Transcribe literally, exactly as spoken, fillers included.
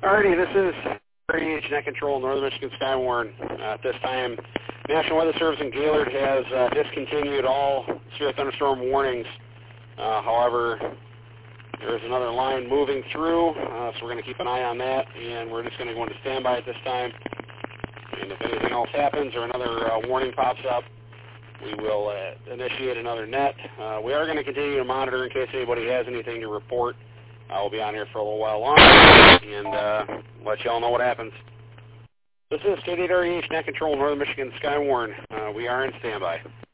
Alrighty, this is R E H Net Control, Northern Michigan Skywarn. Uh, at this time, National Weather Service in Gaylord has uh, discontinued all severe thunderstorm warnings. Uh, however, there is another line moving through, uh, so we're going to keep an eye on that, and we're just going to go into standby at this time. And if anything else happens or another uh, warning pops up, we will uh, initiate another net. Uh, we are going to continue to monitor in case anybody has anything to report. I will be on here for a little while longer and uh, let y'all know what happens. This is K D R E H Net Control, Northern Michigan Skywarn. Uh, we are in standby.